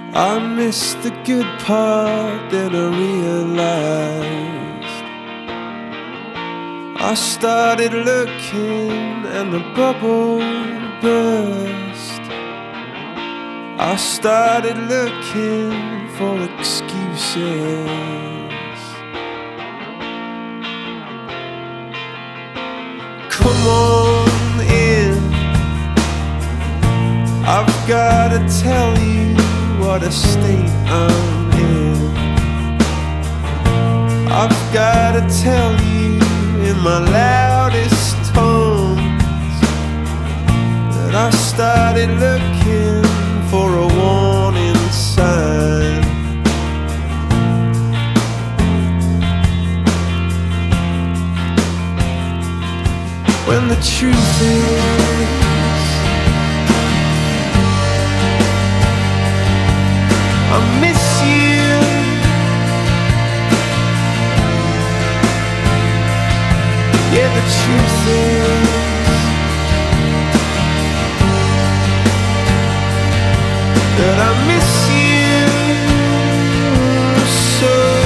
I missed the good part, then I realized I started looking and the bubble burst. I started looking for excuses. Come on in, I've gotta tell you what a state I'm in. I've gotta tell you in my loudest tones that I started looking for a warning sign. When the truth is I miss you. Yeah, the truth is that I miss you so.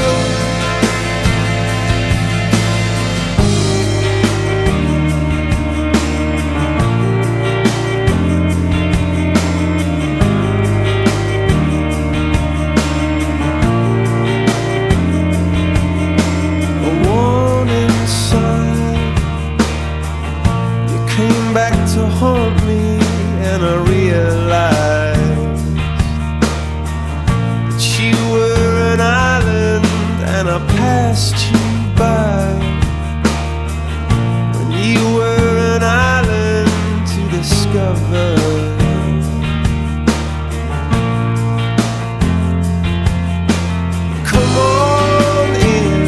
Came back to haunt me, and I realized that you were an island and I passed you by when you were an island to discover. Come on in,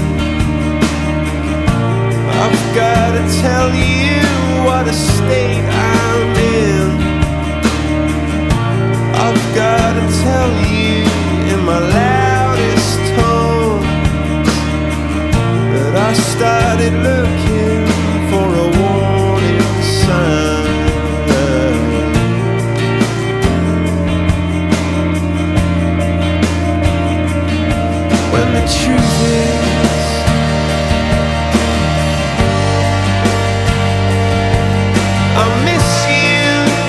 I've gotta tell you what a state I'm in. I've gotta tell you in my loudest tones that I started looking for a warning sign. When the truth is I miss you.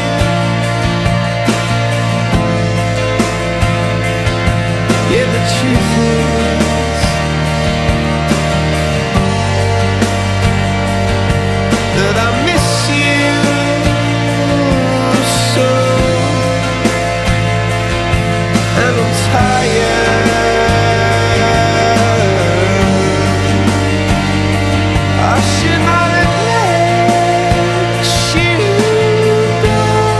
Yeah, the truth is that I miss you so, and I'm tired. I should not have let you go.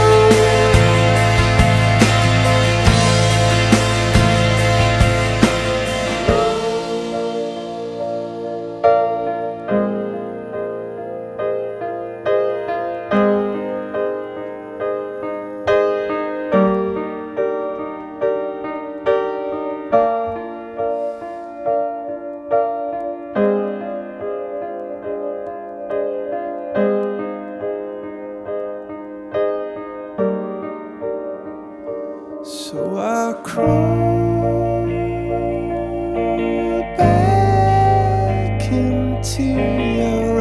So I crawl back into your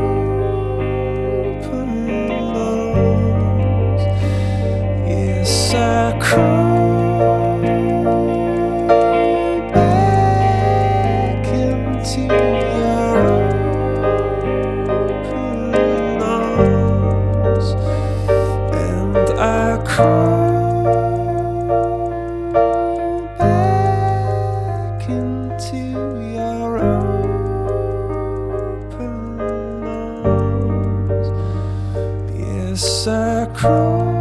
open arms. Yes, I crawl back into your open arms, and I crawl into your open arms. Yes, I crawl